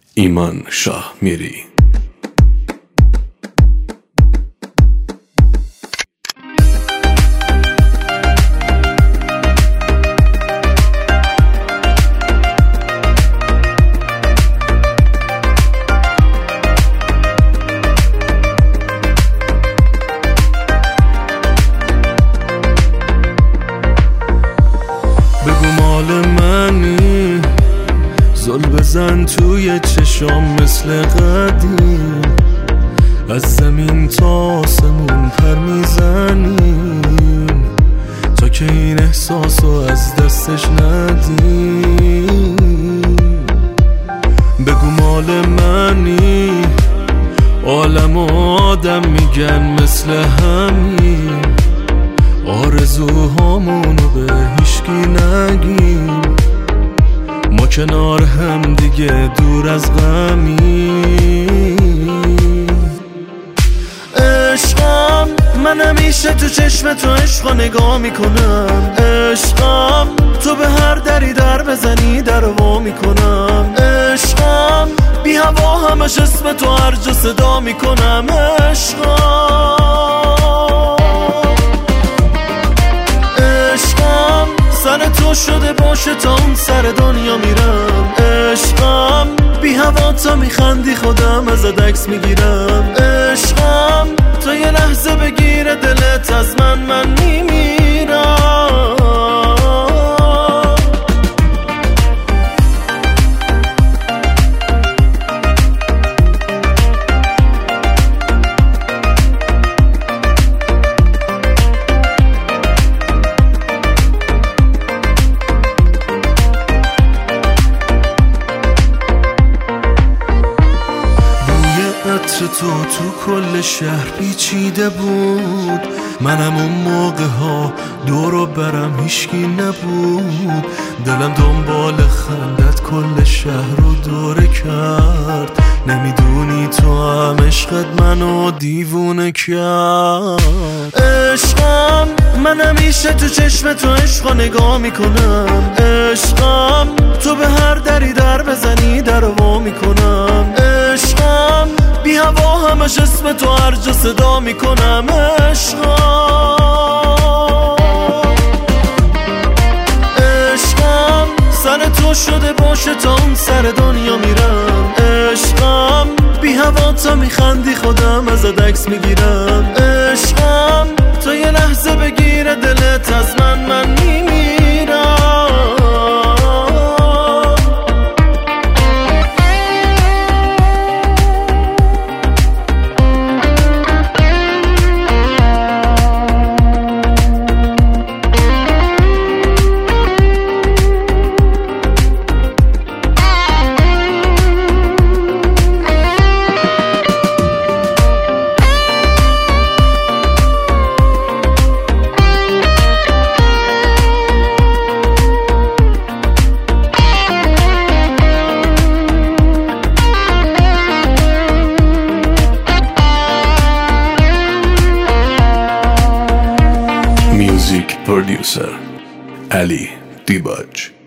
ایمان شاه میری. بگو مال منی، زل بزن توی چشام مثل قدیم، از زمین تا آسمون پر میزنیم تا که این احساسو از دستش ندیم. بگو مال منی، عالم و آدم میگن مثل همین، آرزوهامونو به هیشکی نگیم، ما کنار هم دیگه دور از غمیم. عشقم من همیشه تو چشم تو عشقا نگاه میکنم، عشقم تو به هر دری در بزنی در وا میکنم، عشقم بی هوا همش اسم تو هر جا صدا میکنم، عشقم سر تو شده باشه تا اون سر دنیا میرم، عشقم بی هوا تا میخندی خودم ازت عکس میگیرم، عشقم تا یه لحظه بگیره دلت از من میمیرم. عطر تو کل شهر پیچیده بود، منم اون موقع ها دورو برم هیشکی نبود، دلم دنبال خندت کل شهر رو دوره کرد، نمیدونی تو هم عشقت منو دیوونه کرد. عشقم من همیشه تو چشم تو عشقا نگاه میکنم، عشقم تو به هر دری در بزنی در وا میکنم، عشقم بی هوا همش اسم تو هر جا صدا میکنم، عشقم سر تو شده باشه تا اون سر دنیا میرم، عشقم بی هوا تا میخندی خودم ازت عکس میگیرم، عشقم تا یه لحظه بگیره دلت از من میمیرم. Music producer Ali Dibaj.